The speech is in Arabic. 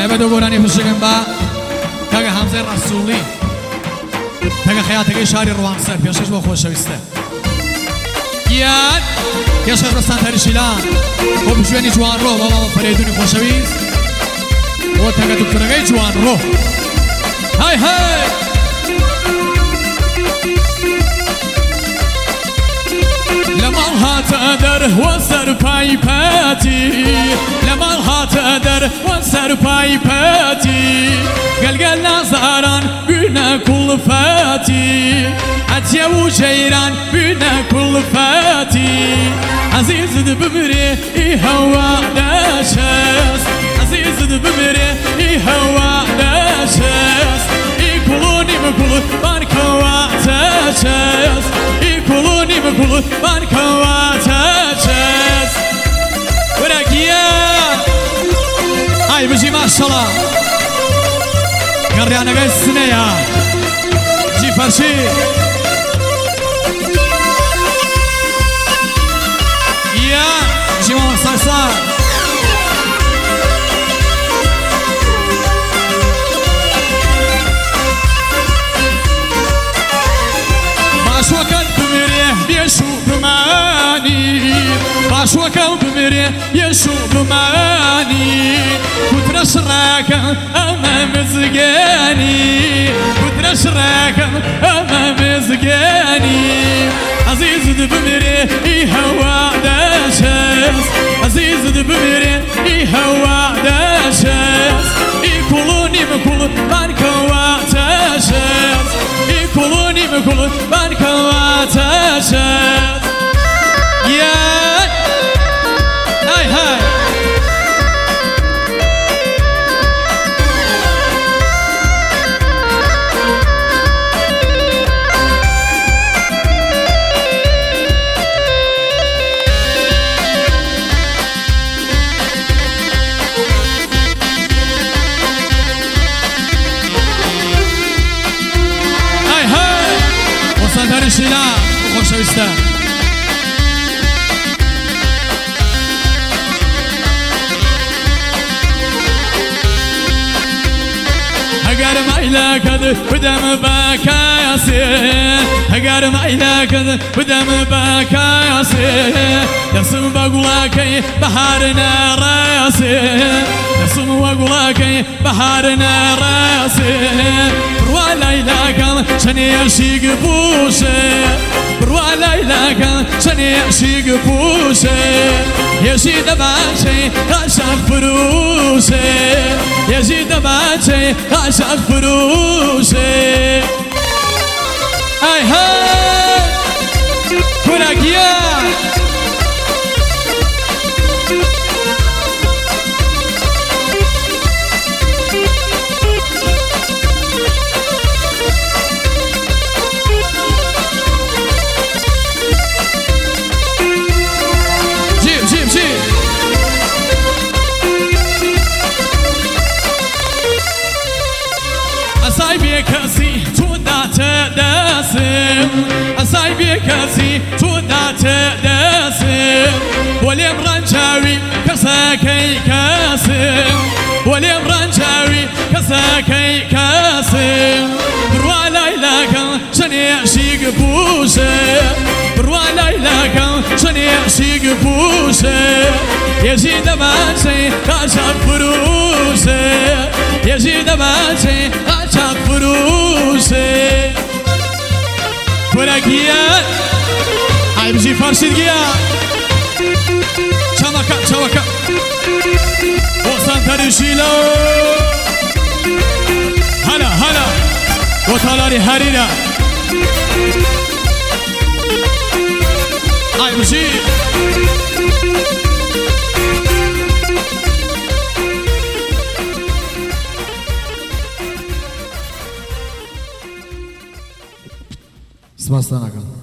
دو گورانی پشگم با کاغ حمزه رسولی تاگه خیاطی شاری روانسر پیشش با خوشویسته یاد پیشش رستان تریشیلان و بجوانی جوان رو بابا فریدونی خوشویست و تاگه دکترگی جوان رو های های لما هات در وسر پای پاتی لما هات در وسر پای پاتی قلقل نازاران بنا كل فاتي عتيا وجيران بنا كل فاتي عزيز بمري هوا ناشاس عزيز بمري هوا ناشاس يقولوني بقول بانكوا تاشاس يقولوني بقول بانكوا تاشاس ورقيا هاي بجي ما شاء الله قريانا قايس السنية جي فرشي يا جي ماما صاصا باش وكل بمريه بيشو بماني باش وكل بمريه بيشو بماني كتر شراكا أمام زقاني كتر شراكا أمام زقاني عزيز بمري هوا داشاس عزيز بمري هوا داشاس يقولوني بكل بانكوا تاشاس يقولوني بكل بانكوا تاشاس يا هاي هاي شيلا خوشويسته هقار مايلا كذ بدم باكاسي هقار مايلا كذ بدم باكاسي يرسم بقولاكي بحارنا راسي يرسم بقولاكي بحارنا راسي بروا ليلى كان شني يشيق بوشي بروا ليلى كان شني يشيق بوشي يجي دباشي عشاق فروشي يجي دباشي عشاق فروشي هاي هاي كراكيا كاسي تودا تداسم أصايبي كاسي تودا تداسم وليم رنجاوي كساكي كاسم وليم رنجاوي كساكي كاسم بروا ليلاك شني عشيق بوشي بروا ليلاك شني عشيق بوشي يجي دماتي عشاق فروشي يجي دماتي عشاق فروشي ورقيا هاي بجي فرشي دقيا شمكا شمكا وصان تريشيلو هلا هلا وطالاري هريرا هاي بجي سبحان الله.